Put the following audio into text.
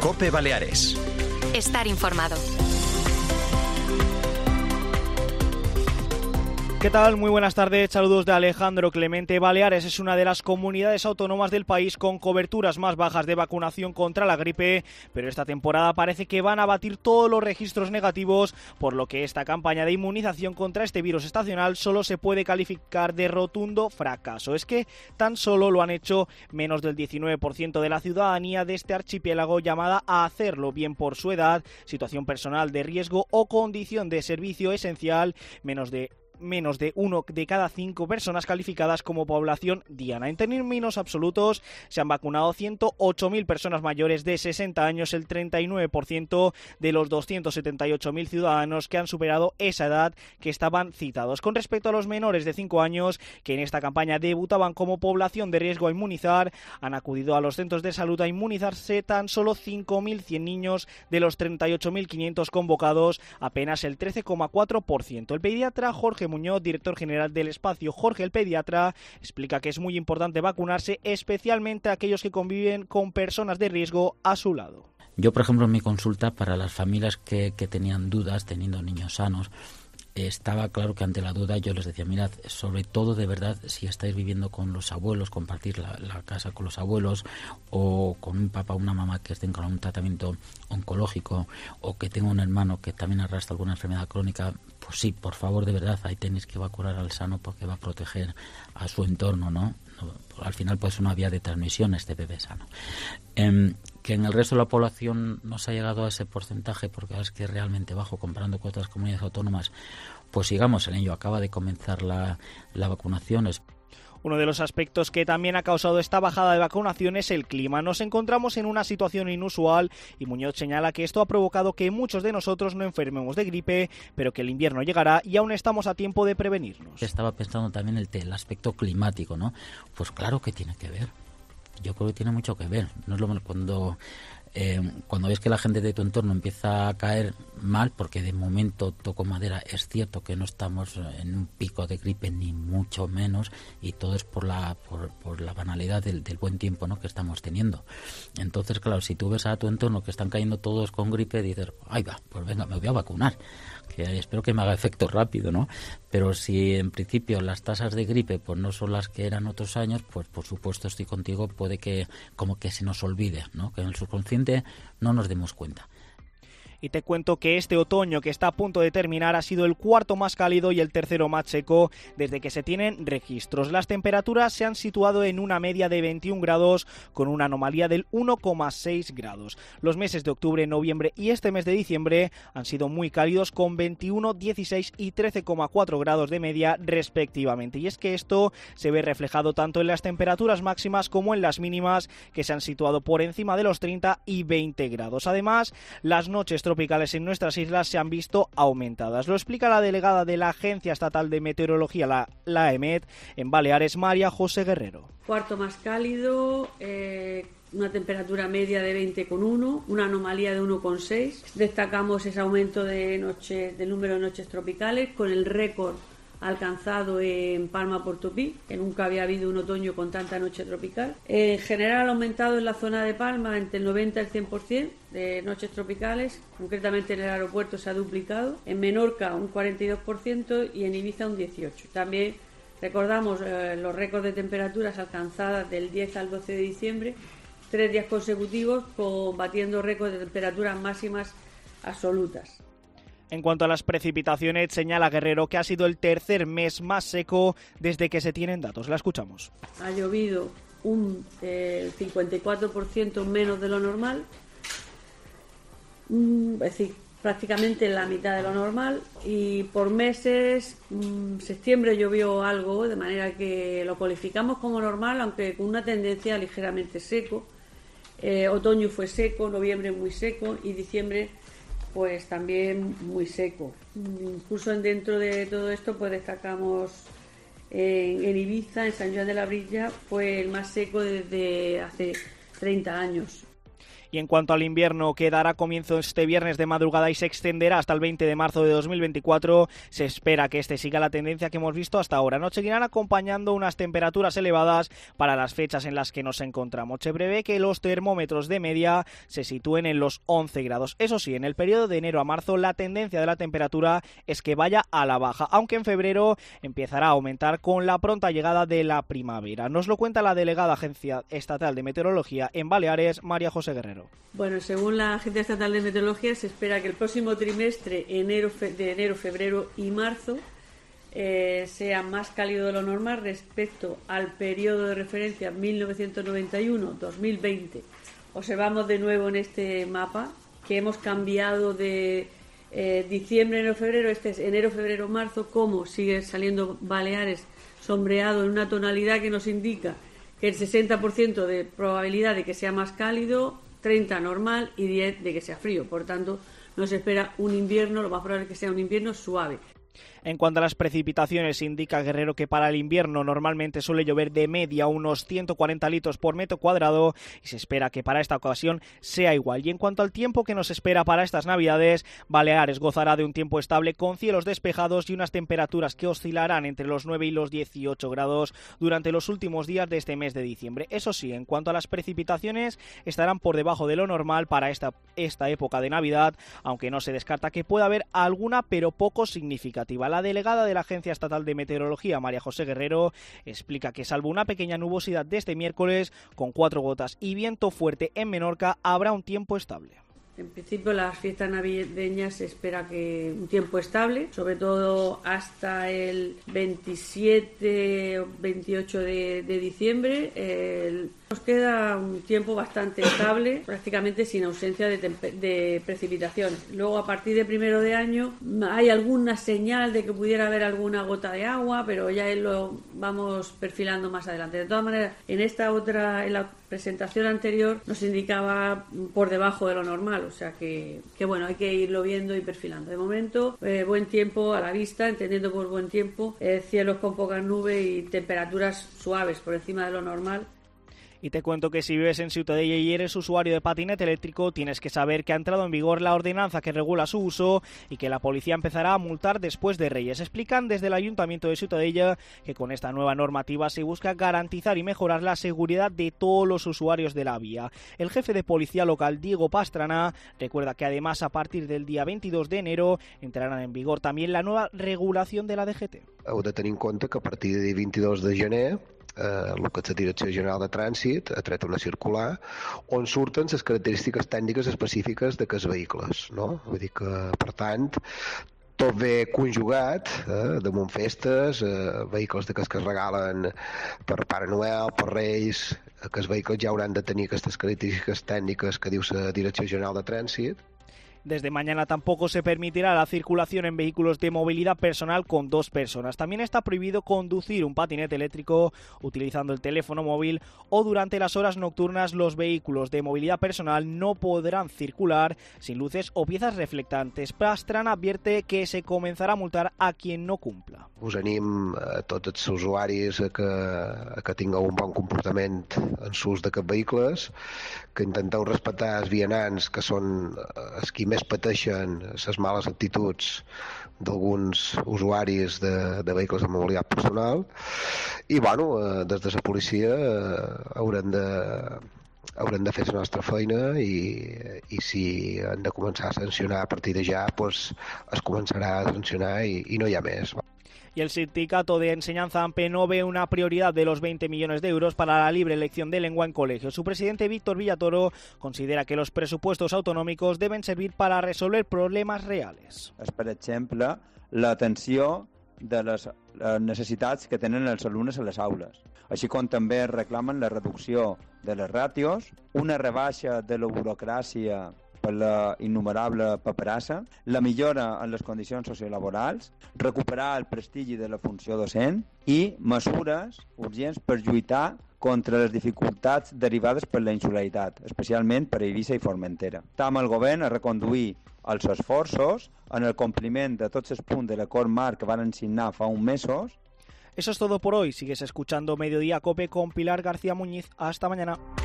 COPE Baleares. Estar informado. ¿Qué tal? Muy buenas tardes, saludos de Alejandro Clemente. Baleares es una de las comunidades autónomas del país con coberturas más bajas de vacunación contra la gripe, pero esta temporada parece que van a batir todos los registros negativos, por lo que esta campaña de inmunización contra este virus estacional solo se puede calificar de rotundo fracaso. Es que tan solo lo han hecho menos del 19% de la ciudadanía de este archipiélago, llamada a hacerlo, bien por su edad, situación personal de riesgo o condición de servicio esencial. Menos de 1 de cada 5 personas calificadas como población diana. En términos absolutos, se han vacunado 108.000 personas mayores de 60 años, el 39% de los 278.000 ciudadanos que han superado esa edad que estaban citados. Con respecto a los menores de 5 años, que en esta campaña debutaban como población de riesgo a inmunizar, han acudido a los centros de salud a inmunizarse tan solo 5.100 niños de los 38.500 convocados, apenas el 13,4%. El pediatra Jorge Muñoz, director general del espacio Jorge el Pediatra, explica que es muy importante vacunarse, especialmente a aquellos que conviven con personas de riesgo a su lado. Yo, por ejemplo, en mi consulta, para las familias que tenían dudas, teniendo niños sanos, estaba claro que ante la duda yo les decía, mirad, sobre todo de verdad, si estáis viviendo con los abuelos, compartir la casa con los abuelos, o con un papá o una mamá que estén con un tratamiento oncológico, o que tenga un hermano que también arrastra alguna enfermedad crónica, pues sí, por favor, de verdad, ahí tenéis que vacunar al sano porque va a proteger a su entorno, ¿no? Al final pues una vía de transmisión este bebé sano. Que en el resto de la población no se ha llegado a ese porcentaje porque es que es realmente bajo comparando con otras comunidades autónomas, pues sigamos en ello. Acaba de comenzar la vacunación. Uno de los aspectos que también ha causado esta bajada de vacunación es el clima. Nos encontramos en una situación inusual y Muñoz señala que esto ha provocado que muchos de nosotros no enfermemos de gripe, pero que el invierno llegará y aún estamos a tiempo de prevenirnos. Estaba pensando también el aspecto climático, ¿no? Pues claro que tiene que ver. Yo creo que tiene mucho que ver. No es lo cuando ves que la gente de tu entorno empieza a caer mal, porque de momento, toco madera, es cierto que no estamos en un pico de gripe ni mucho menos, y todo es por la banalidad del buen tiempo, ¿no?, que estamos teniendo. Entonces, claro, si tú ves a tu entorno que están cayendo todos con gripe, dices, ahí va, pues venga, me voy a vacunar, que espero que me haga efecto rápido, ¿no? Pero si en principio las tasas de gripe pues no son las que eran otros años, pues por supuesto estoy contigo, puede que como que se nos olvide, ¿no?, que en el subconsciente no nos demos cuenta. Y te cuento que este otoño que está a punto de terminar ha sido el cuarto más cálido y el tercero más seco desde que se tienen registros. Las temperaturas se han situado en una media de 21 grados con una anomalía del 1,6 grados. Los meses de octubre, noviembre y este mes de diciembre han sido muy cálidos con 21, 16 y 13,4 grados de media respectivamente. Y es que esto se ve reflejado tanto en las temperaturas máximas como en las mínimas, que se han situado por encima de los 30 y 20 grados. Además, las noches tropicales en nuestras islas se han visto aumentadas. Lo explica la delegada de la Agencia Estatal de Meteorología, la AEMET, en Baleares, María José Guerrero. Cuarto más cálido, una temperatura media de 20,1, una anomalía de 1,6. Destacamos ese aumento del número de noches tropicales, con el récord alcanzado en Palma Portopí, que nunca había habido un otoño con tanta noche tropical. En general ha aumentado en la zona de Palma entre el 90 y el 100% de noches tropicales, concretamente en el aeropuerto se ha duplicado, en Menorca un 42% y en Ibiza un 18%. También recordamos los récords de temperaturas alcanzadas del 10 al 12 de diciembre, 3 días consecutivos batiendo récords de temperaturas máximas absolutas. En cuanto a las precipitaciones, señala Guerrero que ha sido el tercer mes más seco desde que se tienen datos. La escuchamos. Ha llovido un 54% menos de lo normal, es decir, prácticamente la mitad de lo normal, y por meses, septiembre llovió algo, de manera que lo cualificamos como normal, aunque con una tendencia ligeramente seco. Otoño fue seco, noviembre muy seco y diciembre pues también muy seco. Incluso dentro de todo esto pues destacamos en Ibiza, en San Joan de la Brilla, fue el más seco desde hace 30 años. Y en cuanto al invierno, que dará comienzo este viernes de madrugada y se extenderá hasta el 20 de marzo de 2024, se espera que este siga la tendencia que hemos visto hasta ahora. Nos seguirán acompañando unas temperaturas elevadas para las fechas en las que nos encontramos. Se prevé que los termómetros de media se sitúen en los 11 grados. Eso sí, en el periodo de enero a marzo la tendencia de la temperatura es que vaya a la baja, aunque en febrero empezará a aumentar con la pronta llegada de la primavera. Nos lo cuenta la delegada Agencia Estatal de Meteorología en Baleares, María José Guerrero. Bueno, según la Agencia Estatal de Meteorología, se espera que el próximo trimestre, de enero, febrero y marzo, sea más cálido de lo normal respecto al periodo de referencia 1991-2020. Observamos de nuevo en este mapa que hemos cambiado de diciembre, enero, febrero, este es enero, febrero, marzo, como sigue saliendo Baleares sombreado en una tonalidad que nos indica que el 60% de probabilidad de que sea más cálido, 30 normal y 10 de que sea frío. Por tanto, nos espera un invierno, lo más probable es que sea un invierno suave. En cuanto a las precipitaciones, indica Guerrero que para el invierno normalmente suele llover de media unos 140 litros por metro cuadrado y se espera que para esta ocasión sea igual. Y en cuanto al tiempo que nos espera para estas Navidades, Baleares gozará de un tiempo estable con cielos despejados y unas temperaturas que oscilarán entre los 9 y los 18 grados durante los últimos días de este mes de diciembre. Eso sí, en cuanto a las precipitaciones, estarán por debajo de lo normal para esta época de Navidad, aunque no se descarta que pueda haber alguna, pero poco significativa. La delegada de la Agencia Estatal de Meteorología, María José Guerrero, explica que salvo una pequeña nubosidad de este miércoles, con 4 gotas y viento fuerte en Menorca, habrá un tiempo estable. En principio, las fiestas navideñas se espera que un tiempo estable, sobre todo hasta el 27 o 28 de diciembre. Nos queda un tiempo bastante estable, prácticamente sin ausencia de precipitaciones. Luego, a partir de 1 de año, hay alguna señal de que pudiera haber alguna gota de agua, pero ya lo vamos perfilando más adelante. De todas maneras, en la presentación anterior nos indicaba por debajo de lo normal, o sea que bueno, hay que irlo viendo y perfilando. De momento, buen tiempo a la vista, entendiendo por buen tiempo, cielos con pocas nubes y temperaturas suaves por encima de lo normal. Y te cuento que si vives en Ciutadella y eres usuario de patinete eléctrico, tienes que saber que ha entrado en vigor la ordenanza que regula su uso y que la policía empezará a multar después de Reyes. Explican desde el Ayuntamiento de Ciutadella que con esta nueva normativa se busca garantizar y mejorar la seguridad de todos los usuarios de la vía. El jefe de policía local, Diego Pastrana, recuerda que además a partir del día 22 de enero entrarán en vigor también la nueva regulación de la DGT. Heu de tenir en compte que a partir del 22 de gener el que és la Direcció General de Trànsit ha tret una circular on surten les característiques tècniques específiques d'aquests vehicles, no? Vull dir que, per tant, tot ve conjugat, damunt festes, vehicles d'aquests que es regalen per Pare Noel, per Reis, aquests vehicles ja hauran de tenir aquestes característiques tècniques que diu la Direcció General de Trànsit. Desde mañana tampoco se permitirá la circulación en vehículos de movilidad personal con 2 personas. También está prohibido conducir un patinete eléctrico utilizando el teléfono móvil o durante las horas nocturnas los vehículos de movilidad personal no podrán circular sin luces o piezas reflectantes. Pastrana advierte que se comenzará a multar a quien no cumpla. Us anim a tots els usuaris a que tingueu un bon comportament en l'ús d'aquests vehicles, que intenteu respectar els vianants, que són els qui més pateixen les males actituds d'alguns usuaris de vehicles de mobilitat personal i bueno, des de la policia haurem de fer la nostra feina i si han de començar a sancionar a partir de ja, pues es començarà a sancionar i no hi ha més. Y el sindicato de enseñanza AMPE no ve una prioridad de los 20 millones de euros para la libre elección de lengua en colegios. Su presidente Víctor Villatoro considera que los presupuestos autonòmics deben servir para resolver problemes reals. És, per exemple, l'atenció de les necessitats que tenen els alumnes a les aules, així com també reclamen la reducció de les ràtios, una rebaixa de la burocràcia per la innumerable paperassa, la millora en les condicions sociolaborals, recuperar el prestigi de la funció docent i mesures urgents per lluitar contra les dificultats derivades per la insularitat, especialment per Eivissa i Formentera. Tam el govern a reconduir els esforços en el compliment de tots els punts de l'acord marc que van signar fa uns mesos. Eso es todo por hoy. Sigues escuchando Mediodía Cope con Pilar García Muñiz. Hasta mañana.